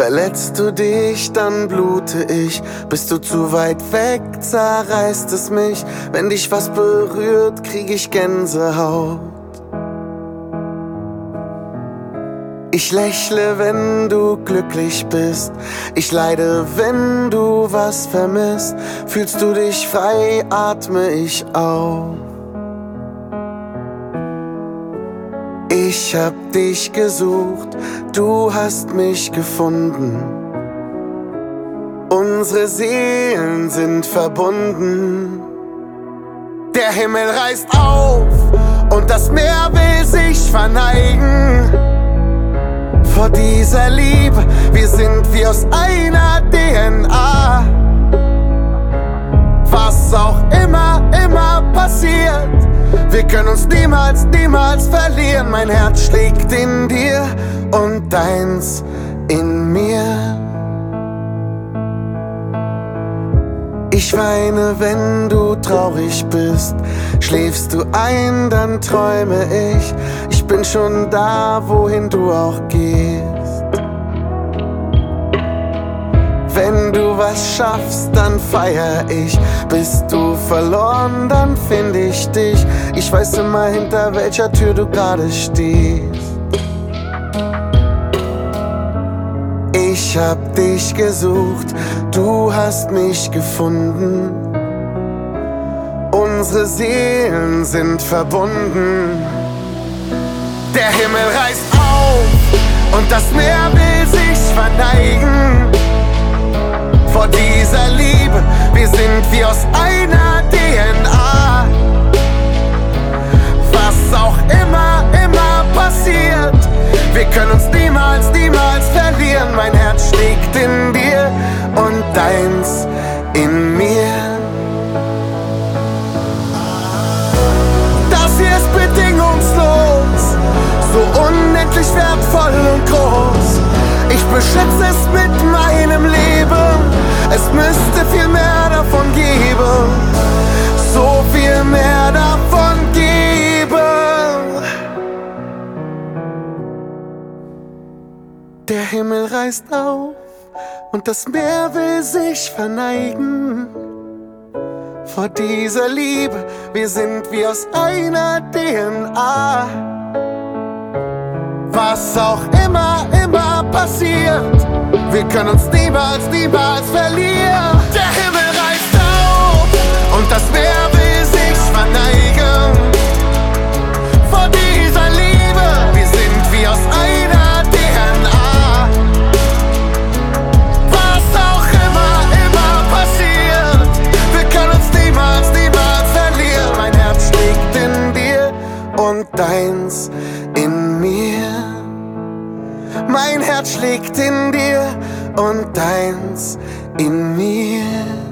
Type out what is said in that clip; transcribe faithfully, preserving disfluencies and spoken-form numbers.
Verletzt du dich, dann blute ich. Bist du zu weit weg, zerreißt es mich. Wenn dich was berührt, krieg ich Gänsehaut. Ich lächle, wenn du glücklich bist. Ich leide, wenn du was vermisst. Fühlst du dich frei, atme ich auf. Ich hab dich gesucht, du hast mich gefunden. Unsere Seelen sind verbunden. Der Himmel reißt auf und das Meer will sich verneigen vor dieser Liebe. Wir sind wie aus einer D N A. Was auch immer, immer passiert, wir können uns niemals, niemals verlieren. Mein Herz schlägt in dir und deins in mir. Ich weine, wenn du traurig bist. Schläfst du ein, dann träume ich. Ich bin schon da, wohin du auch gehst. Wenn du was schaffst, dann feier ich. Bist du verloren, dann find ich dich. Ich weiß immer, hinter welcher Tür du gerade stehst. Ich hab dich gesucht, du hast mich gefunden. Unsere Seelen sind verbunden. Der Himmel reißt auf und das Meer will sich verneigen vor dieser Liebe. Wir sind wie aus einer D N A. Was auch immer, immer passiert, wir können uns niemals, niemals verlieren. Mein Herz schlägt in dir und deins in mir. Das hier ist bedingungslos, so unendlich wertvoll und groß. Ich beschütze es mit meinem Leben. Es müsste viel mehr davon geben, so viel mehr davon geben. Der Himmel reißt auf und das Meer will sich verneigen vor dieser Liebe. Wir sind wie aus einer D N A. Was auch immer, immer passiert, wir können uns niemals, niemals verlieren. Der Himmel reißt auf und das Meer will sich verneigen vor dieser Liebe. Wir sind wie aus einer D N A. Was auch immer, immer passiert, wir können uns niemals, niemals verlieren. Mein Herz schlägt in dir und deins in mir. Mein Herz schlägt in dir und deins in mir.